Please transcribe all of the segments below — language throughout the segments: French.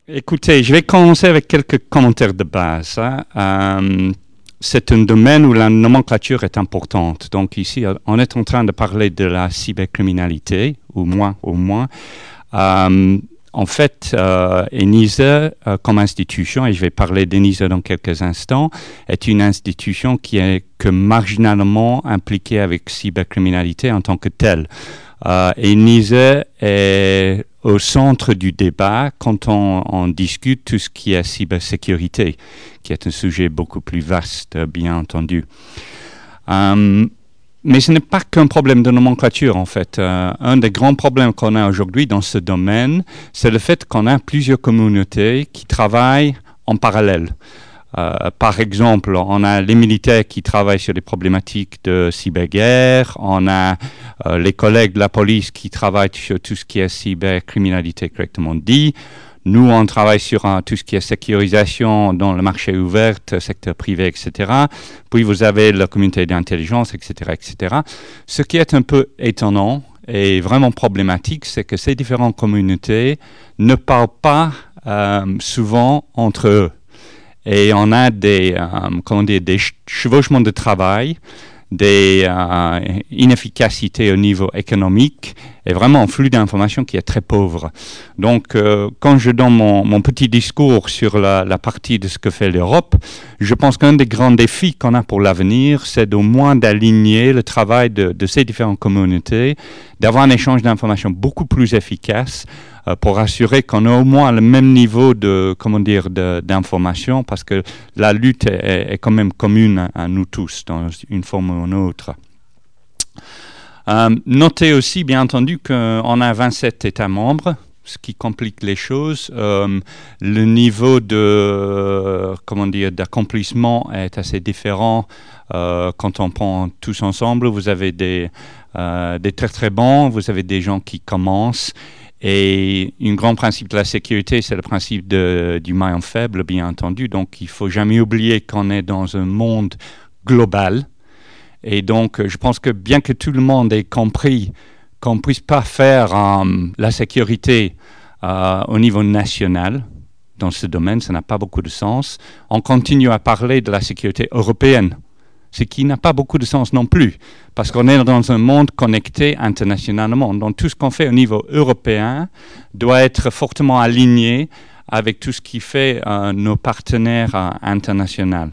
Écoutez, je vais commencer avec quelques commentaires de base. C'est un domaine où la nomenclature est importante. Donc ici, on est en train de parler de la cybercriminalité, au moins. En fait, ENISE, comme institution, et je vais parler d'ENISE dans quelques instants, est une institution qui est que marginalement impliquée avec cybercriminalité en tant que telle. ENISE est au centre du débat quand on discute tout ce qui est cybersécurité, qui est un sujet beaucoup plus vaste, bien entendu. Mais ce n'est pas qu'un problème de nomenclature, en fait. Un des grands problèmes qu'on a aujourd'hui dans ce domaine, c'est le fait qu'on a plusieurs communautés qui travaillent en parallèle. Par exemple, on a les militaires qui travaillent sur les problématiques de cyberguerre, on a les collègues de la police qui travaillent sur tout ce qui est cybercriminalité, correctement dit. Nous, on travaille sur tout ce qui est sécurisation dans le marché ouvert, secteur privé, etc. Puis vous avez la communauté d'intelligence, etc., etc. Ce qui est un peu étonnant et vraiment problématique, c'est que ces différentes communautés ne parlent pas souvent entre eux. Et on a des chevauchements de travail, des inefficacités au niveau économique et vraiment un flux d'informations qui est très pauvre. Donc, quand je donne mon petit discours sur la partie de ce que fait l'Europe, je pense qu'un des grands défis qu'on a pour l'avenir, c'est au moins d'aligner le travail de ces différentes communautés, d'avoir un échange d'informations beaucoup plus efficace pour assurer qu'on a au moins le même niveau d'information, parce que la lutte est quand même commune à nous tous, dans une forme ou une autre. Notez aussi, bien entendu, qu'on a 27 États membres, ce qui complique les choses. Le niveau d'accomplissement est assez différent quand on prend tous ensemble. Vous avez des très très bons, vous avez des gens qui commencent. Et un grand principe de la sécurité, c'est le principe du maillon faible, bien entendu. Donc, il ne faut jamais oublier qu'on est dans un monde global. Et donc, je pense que bien que tout le monde ait compris qu'on ne puisse pas faire la sécurité au niveau national, dans ce domaine, ça n'a pas beaucoup de sens. On continue à parler de la sécurité européenne, ce qui n'a pas beaucoup de sens non plus, parce qu'on est dans un monde connecté internationalement. Donc tout ce qu'on fait au niveau européen doit être fortement aligné avec tout ce qui fait nos partenaires internationaux.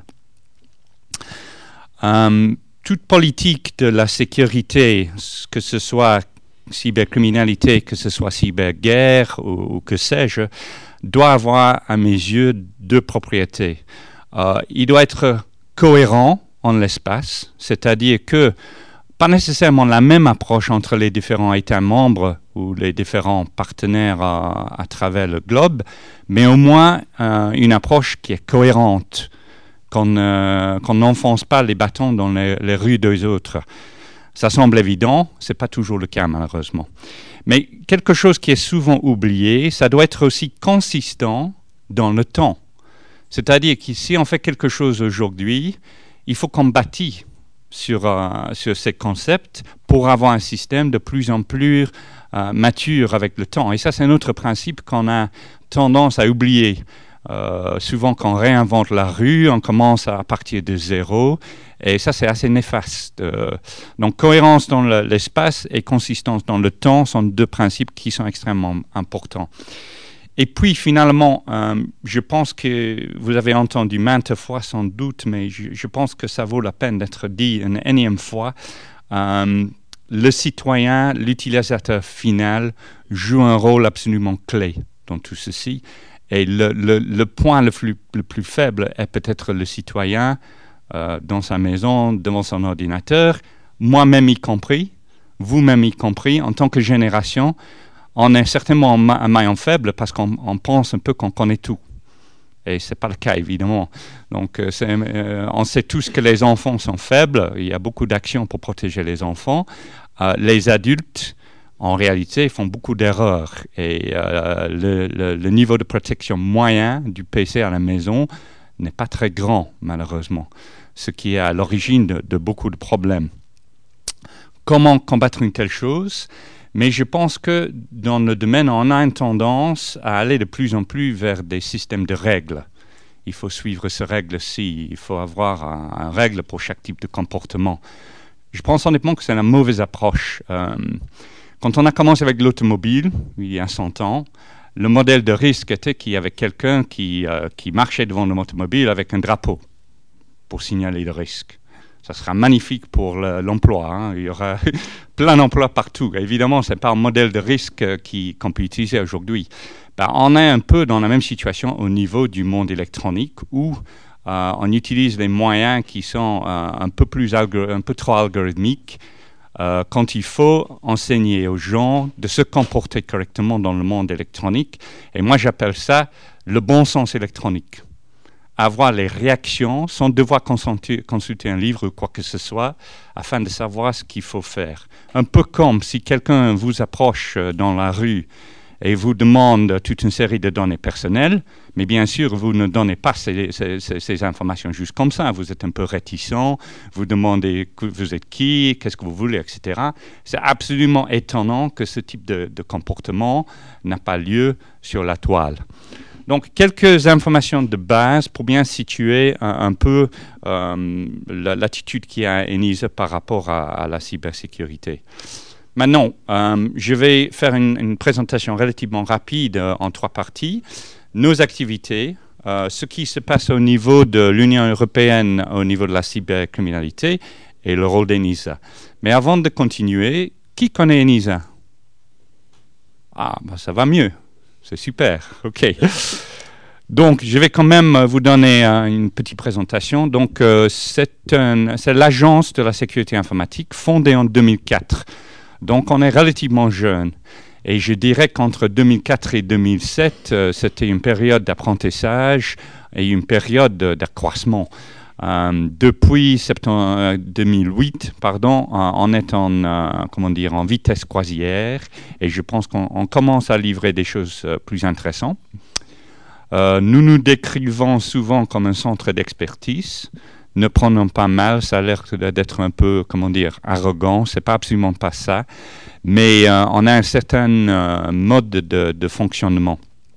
Toute politique de la sécurité, que ce soit cybercriminalité, que ce soit cyberguerre ou que sais-je, doit avoir, à mes yeux, deux propriétés. Il doit être cohérent en l'espace, c'est-à-dire que pas nécessairement la même approche entre les différents États membres ou les différents partenaires à travers le globe, mais au moins une approche qui est cohérente, qu'on n'enfonce pas les bâtons dans les rues des autres. Ça semble évident, ce n'est pas toujours le cas malheureusement. Mais quelque chose qui est souvent oublié, ça doit être aussi consistant dans le temps. C'est-à-dire que si on fait quelque chose aujourd'hui, il faut qu'on bâtit sur ces concepts pour avoir un système de plus en plus mature avec le temps. Et ça, c'est un autre principe qu'on a tendance à oublier. Souvent, quand on réinvente la rue, on commence à partir de zéro. Et ça, c'est assez néfaste. Donc, cohérence dans l'espace et consistance dans le temps sont deux principes qui sont extrêmement importants. Et puis, finalement, je pense que vous avez entendu maintes fois sans doute, mais je pense que ça vaut la peine d'être dit une énième fois. Le citoyen, l'utilisateur final, joue un rôle absolument clé dans tout ceci. Et le point le plus faible est peut-être le citoyen dans sa maison, devant son ordinateur, moi-même y compris, vous-même y compris, en tant que génération. On est certainement un maillon faible parce qu'on pense un peu qu'on connaît tout. Et ce n'est pas le cas, évidemment. Donc, on sait tous que les enfants sont faibles. Il y a beaucoup d'actions pour protéger les enfants. Les adultes, en réalité, font beaucoup d'erreurs. Et le niveau de protection moyen du PC à la maison n'est pas très grand, malheureusement. Ce qui est à l'origine de beaucoup de problèmes. Comment combattre une telle chose ? Mais je pense que dans le domaine, on a une tendance à aller de plus en plus vers des systèmes de règles. Il faut suivre ces règles-ci, il faut avoir un règle pour chaque type de comportement. Je pense honnêtement que c'est une mauvaise approche. Quand on a commencé avec l'automobile, il y a 100 ans, le modèle de risque était qu'il y avait quelqu'un qui marchait devant l'automobile avec un drapeau pour signaler le risque. Ça sera magnifique pour l'emploi. Hein. Il y aura plein d'emplois partout. Évidemment, ce n'est pas un modèle de risque qu'on peut utiliser aujourd'hui. On est un peu dans la même situation au niveau du monde électronique où on utilise les moyens qui sont un peu trop algorithmiques quand il faut enseigner aux gens de se comporter correctement dans le monde électronique. Et moi, j'appelle ça le bon sens électronique. Avoir les réactions sans devoir consulter un livre ou quoi que ce soit afin de savoir ce qu'il faut faire. Un peu comme si quelqu'un vous approche dans la rue et vous demande toute une série de données personnelles, mais bien sûr, vous ne donnez pas ces informations juste comme ça. Vous êtes un peu réticent, vous demandez vous êtes qui, qu'est-ce que vous voulez, etc. C'est absolument étonnant que ce type de comportement n'a pas lieu sur la toile. Donc, quelques informations de base pour bien situer un peu l'attitude qu'il y a à ENISA par rapport à la cybersécurité. Maintenant, je vais faire une présentation relativement rapide en 3 parties. Nos activités, ce qui se passe au niveau de l'Union européenne, au niveau de la cybercriminalité et le rôle d'ENISA. Mais avant de continuer, qui connaît ENISA? Ah, ça va mieux. C'est super, OK. Donc, je vais quand même vous donner une petite présentation. Donc, c'est l'Agence de la sécurité informatique fondée en 2004. Donc, on est relativement jeune. Et je dirais qu'entre 2004 et 2007, c'était une période d'apprentissage et une période d'accroissement. Depuis 2008, on est en vitesse croisière et je pense qu'on commence à livrer des choses plus intéressantes. Nous nous décrivons souvent comme un centre d'expertise. Ne prenons pas mal, ça a l'air d'être un peu, arrogant. C'est pas absolument pas ça. Mais on a un certain mode de fonctionnement.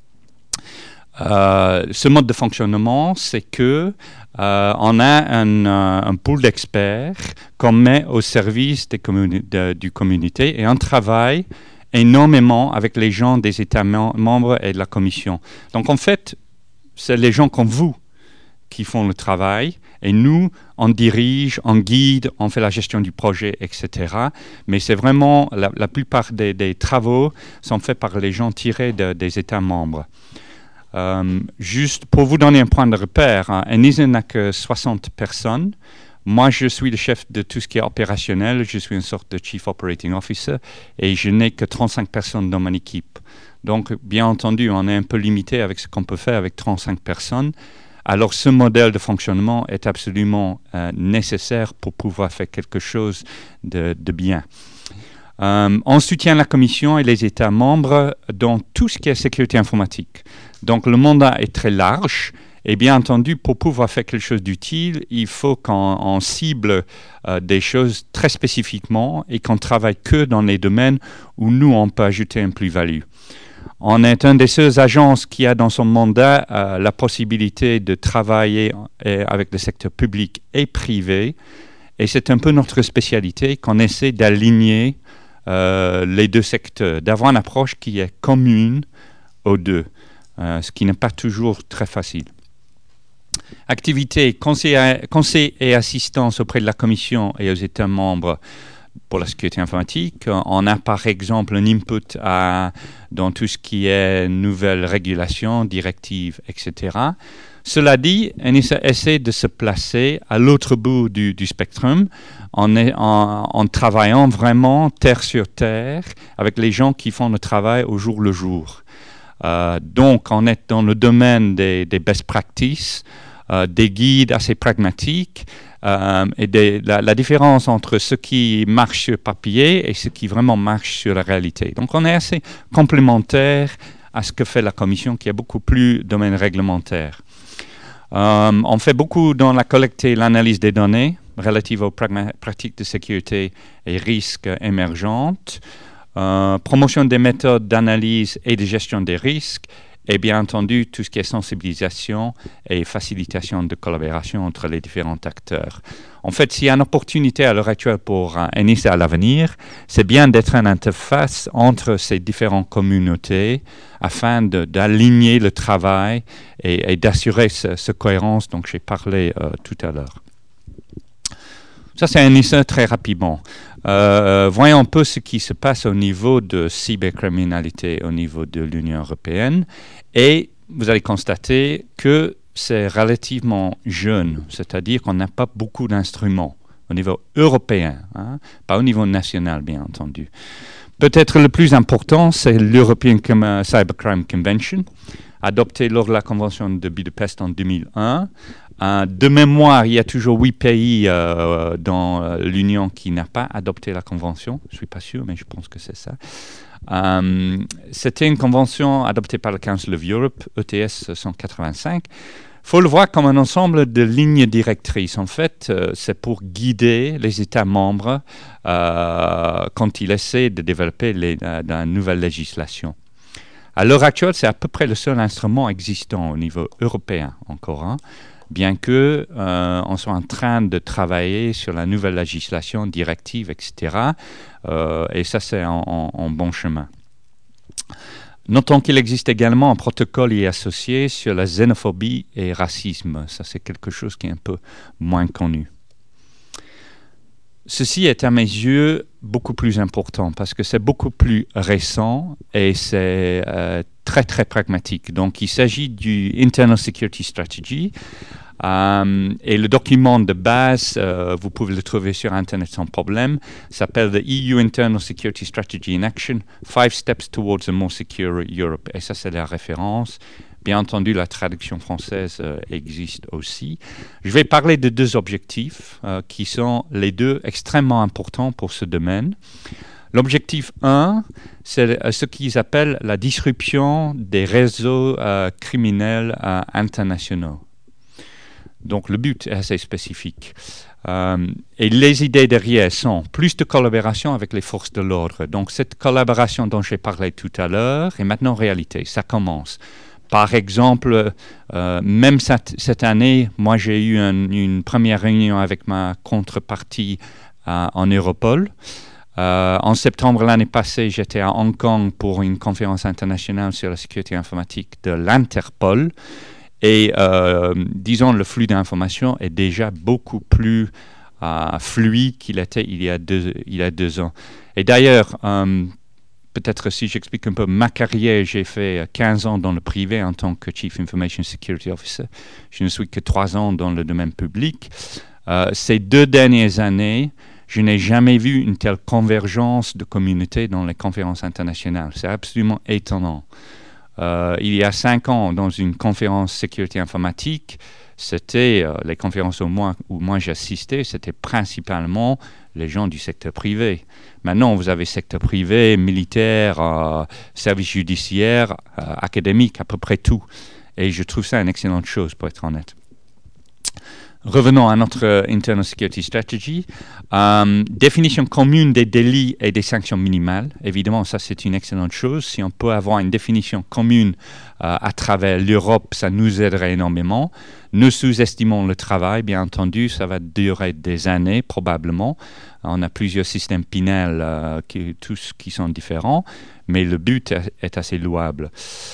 Ce mode de fonctionnement, c'est que on a un pool d'experts qu'on met au service du communauté et on travaille énormément avec les gens des États membres et de la Commission. Donc en fait, c'est les gens comme vous qui font le travail et nous, on dirige, on guide, on fait la gestion du projet, etc. Mais c'est vraiment, la plupart des travaux sont faits par les gens tirés des États membres. Juste pour vous donner un point de repère, ENISA n'a que 60 personnes. Moi, je suis le chef de tout ce qui est opérationnel. Je suis une sorte de Chief Operating Officer et je n'ai que 35 personnes dans mon équipe. Donc, bien entendu, on est un peu limité avec ce qu'on peut faire avec 35 personnes. Alors, ce modèle de fonctionnement est absolument nécessaire pour pouvoir faire quelque chose de bien. On soutient la Commission et les États membres dans tout ce qui est sécurité informatique. Donc, le mandat est très large. Et bien entendu, pour pouvoir faire quelque chose d'utile, il faut qu'on cible des choses très spécifiquement et qu'on travaille que dans les domaines où nous, on peut ajouter une plus-value. On est une des seules agences qui a dans son mandat la possibilité de travailler avec le secteur public et privé. Et c'est un peu notre spécialité qu'on essaie d'aligner les deux secteurs, d'avoir une approche qui est commune aux deux, ce qui n'est pas toujours très facile. Activité, conseil et assistance auprès de la Commission et aux États membres pour la sécurité informatique. On a par exemple un input dans tout ce qui est nouvelles régulations, directives, etc. Cela dit, ENISA essaie de se placer à l'autre bout du spectrum en travaillant vraiment terre sur terre avec les gens qui font le travail au jour le jour. Donc, on est dans le domaine des best practices, des guides assez pragmatiques et la différence entre ce qui marche sur papier et ce qui vraiment marche sur la réalité. Donc, on est assez complémentaire à ce que fait la Commission, qui est beaucoup plus domaine réglementaire. On fait beaucoup dans la collecte et l'analyse des données relatives aux pratiques de sécurité et risques émergentes. promotion des méthodes d'analyse et de gestion des risques, et bien entendu tout ce qui est sensibilisation et facilitation de collaboration entre les différents acteurs. En fait, s'il y a une opportunité à l'heure actuelle pour NIST à l'avenir, c'est bien d'être une interface entre ces différentes communautés afin d'aligner le travail et d'assurer cette cohérence dont j'ai parlé tout à l'heure. Ça, c'est un essai très rapidement. Voyons un peu ce qui se passe au niveau de cybercriminalité au niveau de l'Union européenne. Et vous allez constater que c'est relativement jeune, c'est-à-dire qu'on n'a pas beaucoup d'instruments au niveau européen, hein, pas au niveau national, bien entendu. Peut-être le plus important, c'est l'European Cybercrime Convention, adoptée lors de la Convention de Budapest en 2001. De mémoire, il y a toujours 8 pays dans l'Union qui n'ont pas adopté la Convention. Je ne suis pas sûr, mais je pense que c'est ça. C'était une convention adoptée par le Council of Europe, ETS 185. Il faut le voir comme un ensemble de lignes directrices. En fait, c'est pour guider les États membres quand ils essaient de développer la nouvelle législation. À l'heure actuelle, c'est à peu près le seul instrument existant au niveau européen encore, hein, bien que on soit en train de travailler sur la nouvelle législation, directive, etc. Et ça, c'est en bon chemin. Notons qu'il existe également un protocole y associé sur la xénophobie et racisme. Ça, c'est quelque chose qui est un peu moins connu. Ceci est à mes yeux beaucoup plus important parce que c'est beaucoup plus récent et c'est très très pragmatique. Donc il s'agit du Internal Security Strategy et le document de base, vous pouvez le trouver sur Internet sans problème, s'appelle The EU Internal Security Strategy in Action, 5 Steps Towards a More Secure Europe. Et ça c'est la référence. Bien entendu, la traduction française existe aussi. Je vais parler de 2 objectifs qui sont les 2 extrêmement importants pour ce domaine. L'objectif 1, c'est ce qu'ils appellent la disruption des réseaux criminels internationaux. Donc le but est assez spécifique. Et les idées derrière sont plus de collaboration avec les forces de l'ordre. Donc cette collaboration dont j'ai parlé tout à l'heure est maintenant réalité. Ça commence. Par exemple, même cette année, moi j'ai eu une première réunion avec ma contrepartie en Europol. En septembre l'année passée, j'étais à Hong Kong pour une conférence internationale sur la sécurité informatique de l'Interpol. Et disons, le flux d'informations est déjà beaucoup plus fluide qu'il était il y a 2 ans. Et d'ailleurs, peut-être si j'explique un peu ma carrière, j'ai fait 15 ans dans le privé en tant que Chief Information Security Officer. Je ne suis que 3 ans dans le domaine public. Ces 2 dernières années, je n'ai jamais vu une telle convergence de communautés dans les conférences internationales. C'est absolument étonnant. Il y a 5 ans, dans une conférence sécurité informatique, c'était les conférences où moi j'assistais, c'était principalement les gens du secteur privé. Maintenant, vous avez secteur privé, militaire, service judiciaire, académique, à peu près tout. Et je trouve ça une excellente chose, pour être honnête. Revenons à notre Internal Security Strategy. Définition commune des délits et des sanctions minimales. Évidemment, ça c'est une excellente chose. Si on peut avoir une définition commune à travers l'Europe, ça nous aiderait énormément. Nous sous-estimons le travail, bien entendu. Ça va durer des années, probablement. On a plusieurs systèmes pénals, tous qui sont différents. Mais le but est assez louable.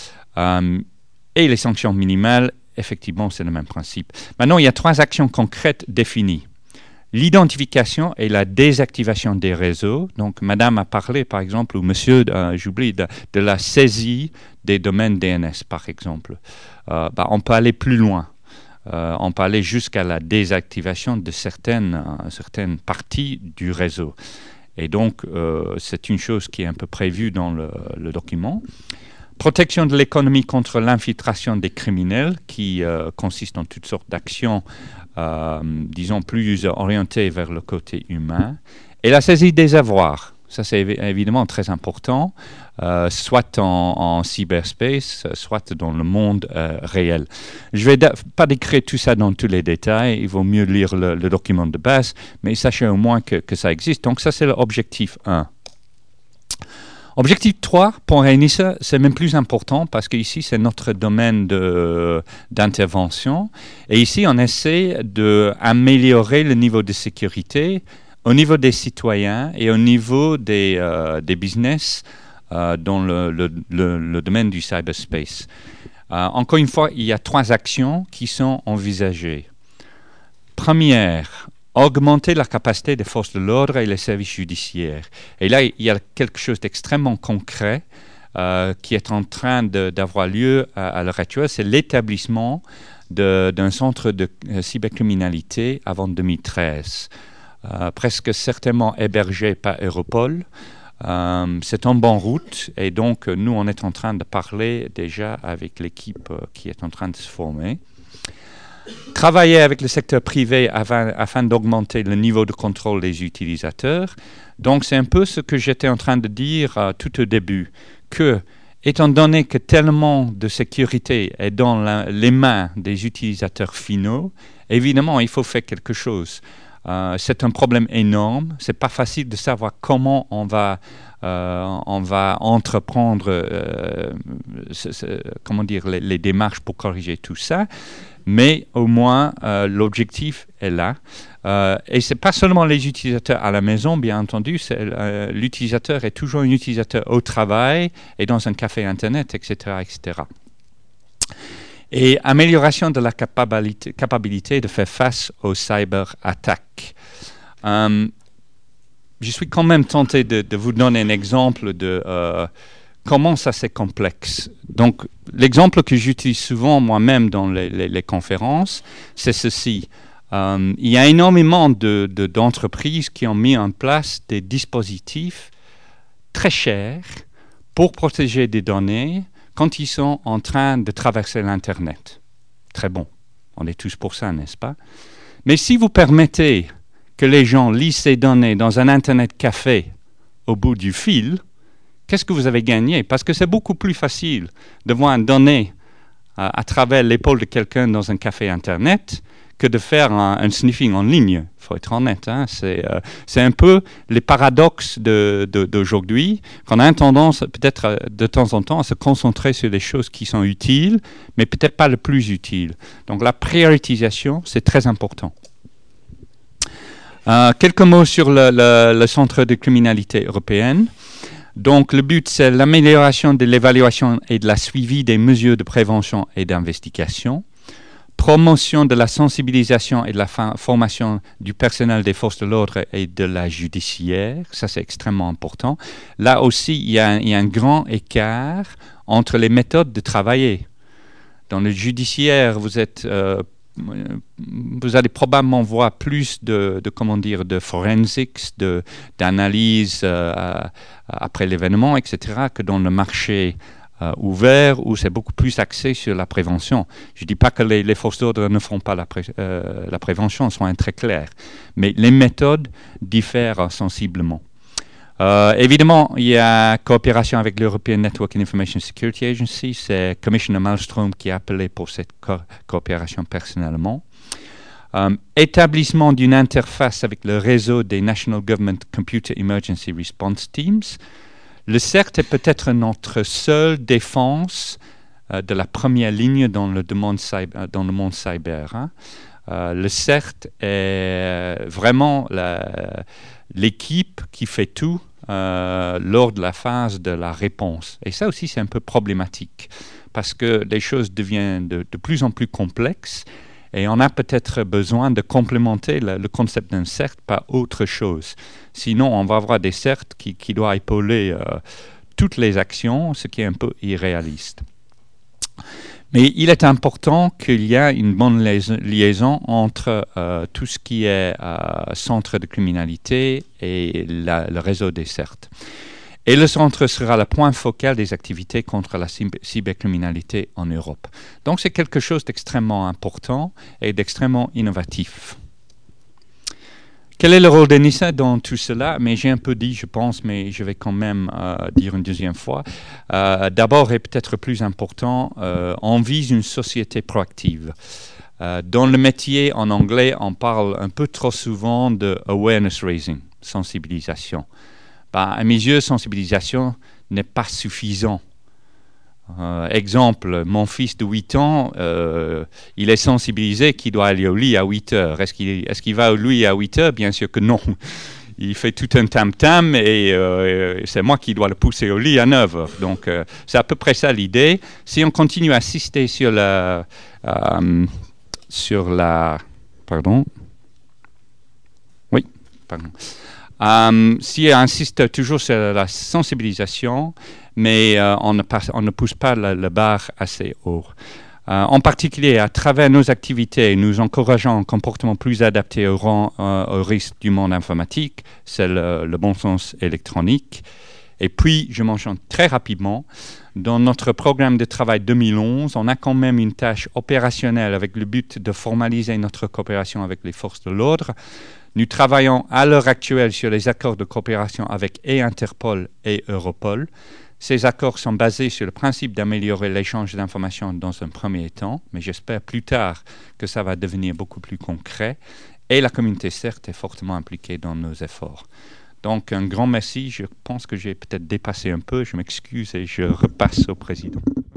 Et les sanctions minimales, effectivement, c'est le même principe. Maintenant, il y a 3 actions concrètes définies. L'identification et la désactivation des réseaux. Donc, madame a parlé, par exemple, ou monsieur, j'oublie, de la saisie des domaines DNS, par exemple. On peut aller plus loin. On peut aller jusqu'à la désactivation de certaines parties du réseau. Et donc, c'est une chose qui est un peu prévue dans le document. Protection de l'économie contre l'infiltration des criminels, qui consiste en toutes sortes d'actions, disons, plus orientées vers le côté humain. Et la saisie des avoirs. Ça, c'est évidemment très important, soit en cyberspace, soit dans le monde réel. Je ne vais pas décrire tout ça dans tous les détails, il vaut mieux lire le document de base, mais sachez au moins que ça existe. Donc ça, c'est l'objectif 1. Objectif 3, pour Enisa, c'est même plus important parce qu'ici, c'est notre domaine d'intervention. Et ici, on essaie d'améliorer le niveau de sécurité au niveau des citoyens et au niveau des business dans le domaine du cyberspace. Encore une fois, il y a 3 actions qui sont envisagées. Première, augmenter la capacité des forces de l'ordre et les services judiciaires. Et là, il y a quelque chose d'extrêmement concret qui est en train d'avoir lieu à l'heure actuelle, c'est l'établissement d'un centre de cybercriminalité avant 2013, presque certainement hébergé par Europol. C'est en bonne route et donc nous, on est en train de parler déjà avec l'équipe qui est en train de se former. Travailler avec le secteur privé afin d'augmenter le niveau de contrôle des utilisateurs. Donc, c'est un peu ce que j'étais en train de dire tout au début, que, étant donné que tellement de sécurité est dans les mains des utilisateurs finaux, évidemment, il faut faire quelque chose. C'est un problème énorme. C'est pas facile de savoir comment on va entreprendre comment dire, les démarches pour corriger tout ça. Mais au moins, l'objectif est là. Et ce n'est pas seulement les utilisateurs à la maison, bien entendu. L'utilisateur est toujours un utilisateur au travail et dans un café Internet, etc., etc. Et amélioration de la capacité de faire face aux cyberattaques. Je suis quand même tenté de vous donner un exemple de comment ça c'est complexe. Donc, l'exemple que j'utilise souvent moi-même dans les conférences, c'est ceci. Il y a énormément d'entreprises qui ont mis en place des dispositifs très chers pour protéger des données quand ils sont en train de traverser l'Internet. Très bon. On est tous pour ça, n'est-ce pas? Mais si vous permettez que les gens lisent ces données dans un Internet café au bout du fil, qu'est-ce que vous avez gagné? Parce que c'est beaucoup plus facile de voir une donnée à travers l'épaule de quelqu'un dans un café Internet que de faire un sniffing en ligne. Il faut être honnête. Hein? C'est un peu les paradoxes d'aujourd'hui, qu'on a une tendance peut-être de temps en temps à se concentrer sur les choses qui sont utiles, mais peut-être pas le plus utile. Donc la prioritisation, c'est très important. Quelques mots sur le Centre de criminalité européenne. Donc, le but, c'est l'amélioration de l'évaluation et de la suivi des mesures de prévention et d'investigation, promotion de la sensibilisation et de la formation du personnel des forces de l'ordre et de la judiciaire. Ça, c'est extrêmement important. Là aussi, il y a un grand écart entre les méthodes de travailler. Dans le judiciaire, vous allez probablement voir plus de forensics, d'analyse après l'événement, etc., que dans le marché ouvert, où c'est beaucoup plus axé sur la prévention. Je ne dis pas que les forces d'ordre ne font pas la prévention, soyons très clairs, mais les méthodes diffèrent sensiblement. Évidemment, il y a coopération avec l'European Network and Information Security Agency. C'est Commissioner Malmström qui a appelé pour cette coopération personnellement. Établissement d'une interface avec le réseau des National Government Computer Emergency Response Teams. Le CERT est peut-être notre seule défense de la première ligne dans le monde cyber. Hein. Le CERT est vraiment l'équipe qui fait tout lors de la phase de la réponse. Et ça aussi, c'est un peu problématique parce que les choses deviennent de plus en plus complexes et on a peut-être besoin de complémenter le concept d'un CERT par autre chose. Sinon, on va avoir des CERT qui doivent épauler toutes les actions, ce qui est un peu irréaliste. Mais il est important qu'il y ait une bonne liaison entre tout ce qui est centre de criminalité et le réseau des CERT. Et le centre sera le point focal des activités contre la cybercriminalité en Europe. Donc c'est quelque chose d'extrêmement important et d'extrêmement innovatif. Quel est le rôle d'Enisa dans tout cela? Mais j'ai un peu dit, je pense, mais je vais quand même dire une deuxième fois. D'abord, et peut-être plus important, on vise une société proactive. Dans le métier, en anglais, on parle un peu trop souvent de awareness raising, sensibilisation. À mes yeux, sensibilisation n'est pas suffisant. Exemple, mon fils de 8 ans, il est sensibilisé qu'il doit aller au lit à 8 heures. Est-ce qu'il va au lit à 8 heures? Bien sûr que non. Il fait tout un tam-tam et c'est moi qui dois le pousser au lit à 9 heures. Donc, c'est à peu près ça l'idée. Si on continue à insister sur la... Pardon. Oui, pardon. Si on insiste toujours sur la sensibilisation, mais on ne pousse pas la barre assez haut. En particulier, à travers nos activités, nous encourageons un comportement plus adapté au risque du monde informatique, c'est le bon sens électronique. Et puis, je mentionne très rapidement, dans notre programme de travail 2011, on a quand même une tâche opérationnelle avec le but de formaliser notre coopération avec les forces de l'ordre. Nous travaillons à l'heure actuelle sur les accords de coopération avec Interpol et Europol. Ces accords sont basés sur le principe d'améliorer l'échange d'informations dans un premier temps, mais j'espère plus tard que ça va devenir beaucoup plus concret. Et la communauté CERT est fortement impliquée dans nos efforts. Donc, un grand merci. Je pense que j'ai peut-être dépassé un peu. Je m'excuse et je repasse au président.